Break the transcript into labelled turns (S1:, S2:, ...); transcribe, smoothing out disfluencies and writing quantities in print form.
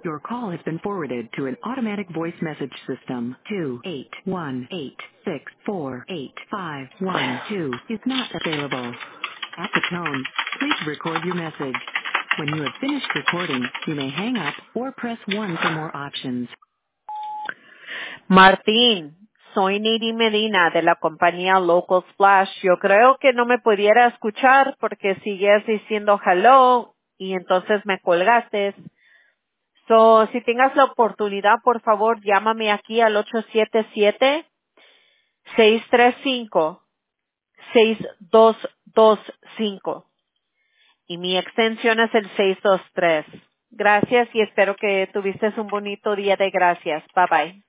S1: Your call has been forwarded to an automatic voice message system. 28186485512 is not available. At the tone, please record your message. When you have finished recording, you may hang up or press 1 for more options.
S2: Martín, soy Nidi Medina de la compañía Local Splash. Yo creo que no me pudiera escuchar porque sigues diciendo hello y entonces me colgaste. So, si tengas la oportunidad, por favor, llámame aquí al 877-635-6225. Y mi extensión es el 623. Gracias y espero que tuviste un bonito día de gracias. Bye bye.